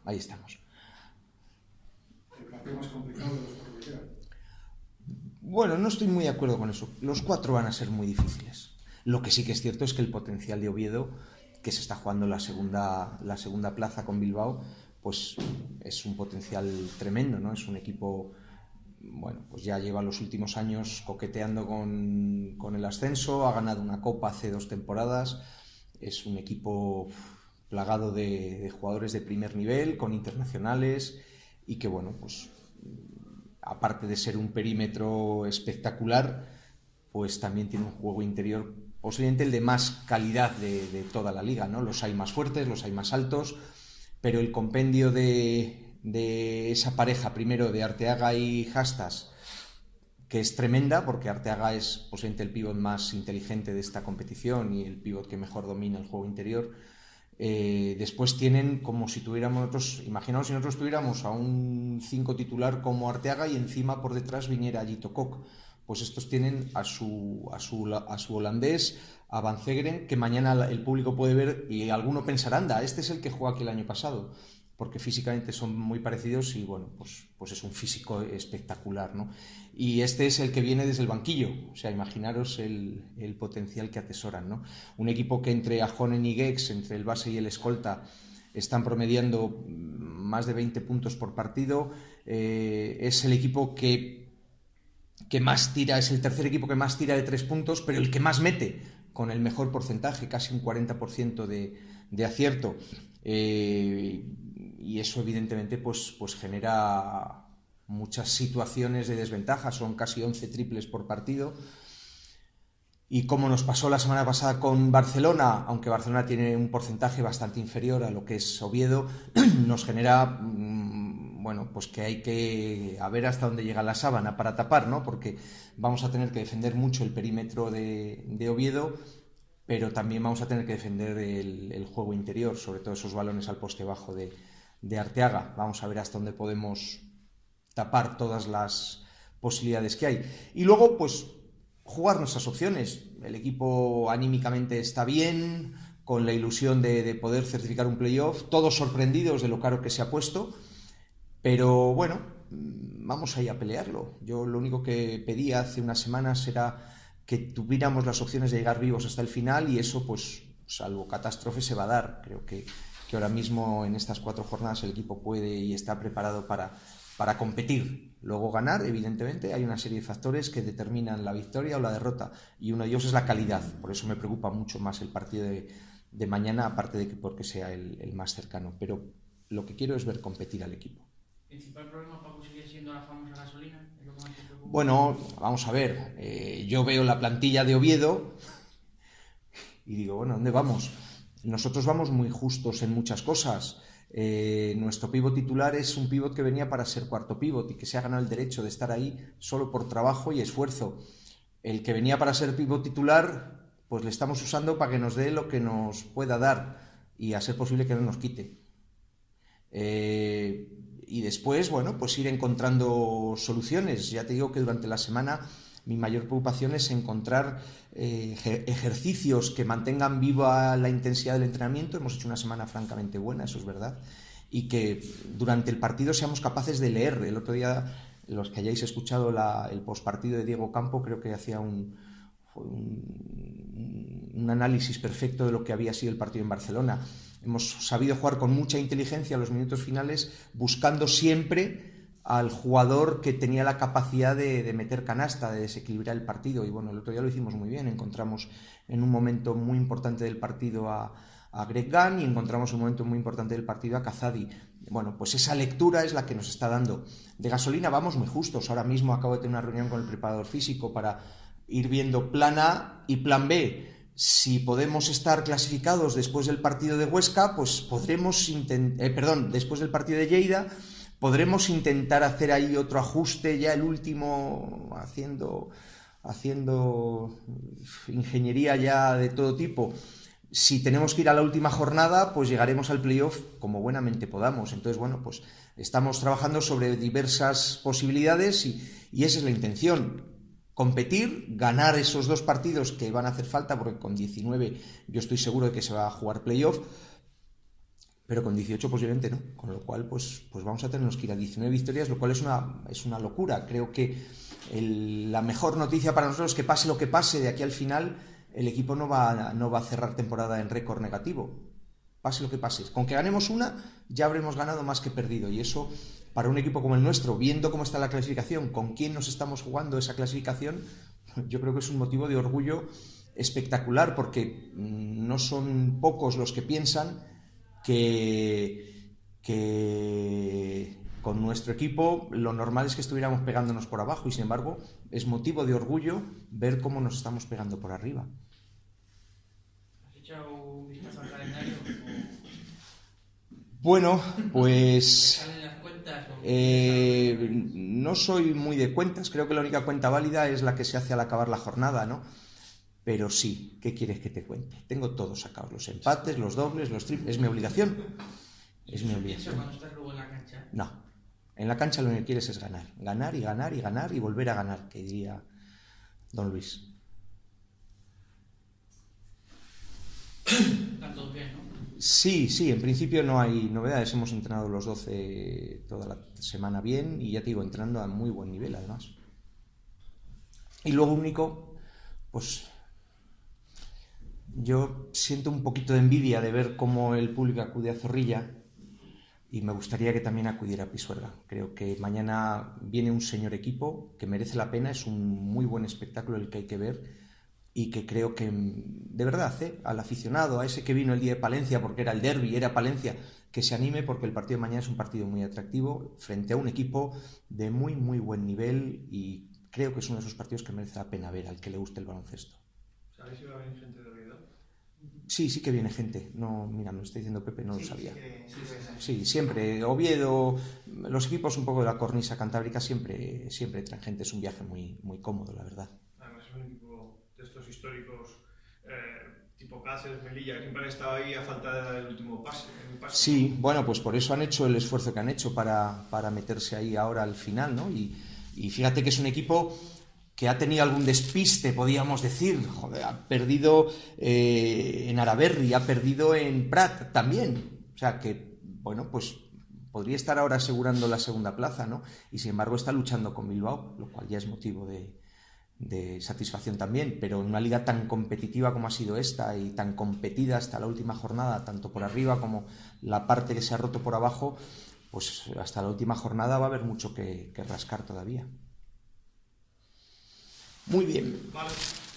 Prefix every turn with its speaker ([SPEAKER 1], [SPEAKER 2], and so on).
[SPEAKER 1] ahí estamos.
[SPEAKER 2] ¿El partido más complicado de los cuatro que quedan?
[SPEAKER 1] Bueno, no estoy muy de acuerdo con eso. Los 4 van a ser muy difíciles. Lo que sí que es cierto es que el potencial de Oviedo, que se está jugando la segunda plaza con Bilbao, pues es un potencial tremendo, ¿no? Es un equipo, bueno, pues ya lleva los últimos años coqueteando con el ascenso, ha ganado una copa hace 2 temporadas, es un equipo plagado de jugadores de primer nivel, con internacionales, y que, bueno, pues aparte de ser un perímetro espectacular, pues también tiene un juego interior posiblemente el de más calidad de toda la liga, ¿no? Los hay más fuertes, los hay más altos, pero el compendio de esa pareja, primero de Arteaga y Jastas, que es tremenda, porque Arteaga es posiblemente el pívot más inteligente de esta competición y el pívot que mejor domina el juego interior. Después tienen como si tuviéramos nosotros, imaginaos si nosotros tuviéramos a un 5 titular como Arteaga y encima por detrás viniera Jito Kok. Pues estos tienen a su holandés, a Van Zegeren, que mañana el público puede ver y alguno pensará, anda, este es el que jugó aquí el año pasado, porque físicamente son muy parecidos y bueno, pues es un físico espectacular, ¿no? Y este es el que viene desde el banquillo, o sea, imaginaros el potencial que atesoran, ¿no? Un equipo que entre Ahonen y Gex, entre el base y el escolta, están promediando más de 20 puntos por partido, es el equipo que más tira, es el tercer equipo que más tira de 3 puntos, pero el que más mete, con el mejor porcentaje, casi un 40% de acierto. Y eso evidentemente pues genera muchas situaciones de desventaja, son casi 11 triples por partido. Y como nos pasó la semana pasada con Barcelona, aunque Barcelona tiene un porcentaje bastante inferior a lo que es Oviedo, nos genera, bueno, pues que hay que a ver hasta dónde llega la sábana para tapar, ¿no? Porque vamos a tener que defender mucho el perímetro de Oviedo, pero también vamos a tener que defender el juego interior, sobre todo esos balones al poste bajo de Arteaga. Vamos a ver hasta dónde podemos tapar todas las posibilidades que hay. Y luego, pues, jugar nuestras opciones. El equipo anímicamente está bien, con la ilusión de poder certificar un playoff, todos sorprendidos de lo caro que se ha puesto, pero bueno, vamos ahí a pelearlo. Yo lo único que pedí hace unas semanas era que tuviéramos las opciones de llegar vivos hasta el final y eso, pues, salvo catástrofe, se va a dar. Creo que ahora mismo en estas 4 jornadas el equipo puede y está preparado para competir. Luego ganar, evidentemente, hay una serie de factores que determinan la victoria o la derrota y uno de ellos es la calidad. Por eso me preocupa mucho más el partido de mañana, aparte de que porque sea el más cercano. Pero lo que quiero es ver competir al equipo.
[SPEAKER 3] ¿El principal problema, Paco, sigue siendo la famosa gasolina? ¿Es lo que más te preocupa?
[SPEAKER 1] Bueno, vamos a ver. Yo veo la plantilla de Oviedo y digo, bueno, ¿dónde vamos? Nosotros vamos muy justos en muchas cosas. Nuestro pívot titular es un pívot que venía para ser cuarto pívot y que se ha ganado el derecho de estar ahí solo por trabajo y esfuerzo. El que venía para ser pívot titular, pues le estamos usando para que nos dé lo que nos pueda dar y a ser posible que no nos quite. Y después, bueno, pues ir encontrando soluciones. Ya te digo que durante la semana mi mayor preocupación es encontrar ejercicios que mantengan viva la intensidad del entrenamiento. Hemos hecho una semana francamente buena, eso es verdad, y que durante el partido seamos capaces de leer. El otro día, los que hayáis escuchado el postpartido de Diego Campo, creo que hacía un análisis perfecto de lo que había sido el partido en Barcelona. Hemos sabido jugar con mucha inteligencia los minutos finales, buscando siempre al jugador que tenía la capacidad de meter canasta, de desequilibrar el partido. Y bueno, el otro día lo hicimos muy bien. Encontramos en un momento muy importante del partido a Greg Gunn y encontramos en un momento muy importante del partido a Kazadi. Bueno, pues esa lectura es la que nos está dando. De gasolina vamos muy justos. Ahora mismo acabo de tener una reunión con el preparador físico para ir viendo plan A y plan B. Si podemos estar clasificados después del partido de Huesca, pues podremos después del partido de Lleida, podremos intentar hacer ahí otro ajuste, ya el último, haciendo ingeniería ya de todo tipo. Si tenemos que ir a la última jornada, pues llegaremos al playoff como buenamente podamos. Entonces, bueno, pues estamos trabajando sobre diversas posibilidades y esa es la intención. Competir, ganar esos 2 partidos que van a hacer falta, porque con 19 yo estoy seguro de que se va a jugar playoff. pero con 18 posiblemente no, con lo cual pues vamos a tenernos que ir a 19 victorias, lo cual es una locura. Creo que la mejor noticia para nosotros es que pase lo que pase de aquí al final, el equipo no va a cerrar temporada en récord negativo, pase lo que pase. Con que ganemos una, ya habremos ganado más que perdido, y eso para un equipo como el nuestro, viendo cómo está la clasificación, con quién nos estamos jugando esa clasificación, yo creo que es un motivo de orgullo espectacular, porque no son pocos los que piensan que con nuestro equipo lo normal es que estuviéramos pegándonos por abajo, y sin embargo es motivo de orgullo ver cómo nos estamos pegando por arriba.
[SPEAKER 3] ¿Has echado un vistazo al calendario?
[SPEAKER 1] Bueno, pues
[SPEAKER 3] ¿Salen las cuentas?
[SPEAKER 1] no soy muy de cuentas, creo que la única cuenta válida es la que se hace al acabar la jornada, ¿no? Pero sí, ¿qué quieres que te cuente? Tengo todos sacados, los empates, los dobles, los triples, es mi obligación. Es mi obligación.
[SPEAKER 3] Cuando estás luego en la cancha.
[SPEAKER 1] No, en la cancha lo que quieres es ganar, ganar y ganar y ganar y volver a ganar, que diría don Luis.
[SPEAKER 3] Están todos bien, ¿no?
[SPEAKER 1] Sí, en principio no hay novedades, hemos entrenado los 12 toda la semana bien, y ya te digo, entrenando a muy buen nivel además. Y luego único, pues yo siento un poquito de envidia de ver cómo el público acude a Zorrilla, y me gustaría que también acudiera a Pisuerga. Creo que mañana viene un señor equipo que merece la pena, es un muy buen espectáculo el que hay que ver, y que creo que, de verdad, al aficionado, a ese que vino el día de Palencia porque era el derbi, era Palencia, que se anime, porque el partido de mañana es un partido muy atractivo frente a un equipo de muy, muy buen nivel, y creo que es uno de esos partidos que merece la pena ver al que le guste el baloncesto.
[SPEAKER 2] ¿Sabéis si va a venir gente de Oviedo?
[SPEAKER 1] Sí que viene gente. No, mira, me lo está diciendo Pepe, no lo sabía.
[SPEAKER 2] Sí.
[SPEAKER 1] Sí, siempre. Oviedo, los equipos un poco de la cornisa cantábrica siempre traen gente. Es un viaje muy, muy cómodo, la verdad.
[SPEAKER 2] Además es un equipo de estos históricos, tipo Cáceres, Melilla, que siempre han estado ahí a falta de dar el último paso.
[SPEAKER 1] Sí, bueno, pues por eso han hecho el esfuerzo que han hecho para meterse ahí ahora al final, ¿no? Y fíjate que es un equipo que ha tenido algún despiste, podríamos decir. Joder, ha perdido en Araberri, ha perdido en Prat también. O sea que, bueno, pues podría estar ahora asegurando la segunda plaza, ¿no? Y sin embargo está luchando con Bilbao, lo cual ya es motivo de satisfacción también. Pero en una liga tan competitiva como ha sido esta, y tan competida hasta la última jornada, tanto por arriba como la parte que se ha roto por abajo, pues hasta la última jornada va a haber mucho que rascar todavía. Muy bien.
[SPEAKER 2] Vale.